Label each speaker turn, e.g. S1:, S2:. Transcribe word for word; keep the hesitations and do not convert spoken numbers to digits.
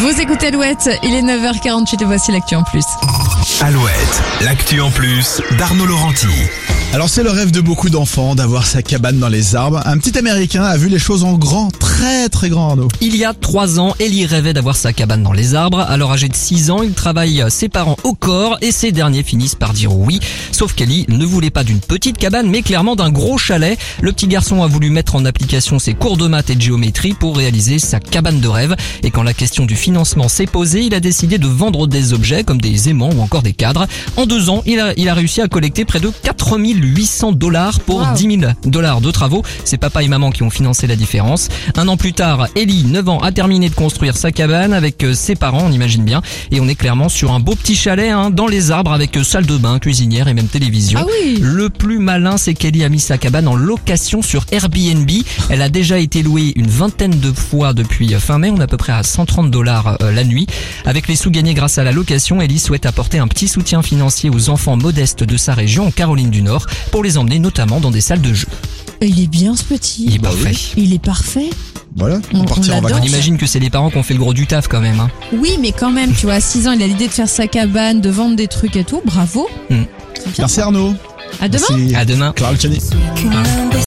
S1: Vous écoutez Alouette, il est neuf heures quarante-huit et voici l'actu en plus.
S2: Alouette, l'actu en plus d'Arnaud Laurenti.
S3: Alors c'est le rêve de beaucoup d'enfants d'avoir sa cabane dans les arbres. Un petit Américain a vu les choses en grand, très très grand Arnaud.
S4: Il y a trois ans, Ellie rêvait d'avoir sa cabane dans les arbres. Alors âgé de six ans, il travaille ses parents au corps et ces derniers finissent par dire oui. Sauf qu'Ellie ne voulait pas d'une petite cabane mais clairement d'un gros chalet. Le petit garçon a voulu mettre en application ses cours de maths et de géométrie pour réaliser sa cabane de rêve. Et quand la question du financement s'est posée, il a décidé de vendre des objets comme des aimants ou encore des cadres. En deux ans, il a, il a réussi à collecter près de quatre mille huit cents dollars pour
S1: wow.
S4: dix mille dollars de travaux. C'est papa et maman qui ont financé la différence. Un an plus tard, Ellie, neuf ans, a terminé de construire sa cabane avec ses parents, on imagine bien. Et on est clairement sur un beau petit chalet hein, dans les arbres avec salle de bain, cuisinière et même télévision.
S1: Ah oui.
S4: Le plus malin, c'est qu'Ellie a mis sa cabane en location sur Airbnb. Elle a déjà été louée une vingtaine de fois depuis fin mai. On est à peu près à cent trente dollars la nuit. Avec les sous gagnés grâce à la location, Ellie souhaite apporter un petit soutien financier aux enfants modestes de sa région en Caroline du Nord pour les emmener notamment dans des salles de jeu.
S1: Il est bien ce petit.
S4: Il est parfait.
S1: Il est parfait.
S3: Voilà, on,
S1: On-
S3: partira
S1: on
S3: en
S1: l'adore.
S4: On
S3: vacances.
S4: imagine que c'est les parents qui ont fait le gros du taf quand même. Hein.
S1: Oui, mais quand même, tu vois, à six ans, il a l'idée de faire sa cabane, de vendre des trucs et tout. Bravo.
S4: Mm.
S1: C'est bien.
S3: Merci Arnaud.
S1: À demain.
S3: Merci
S4: À demain.
S3: Clara Luciani.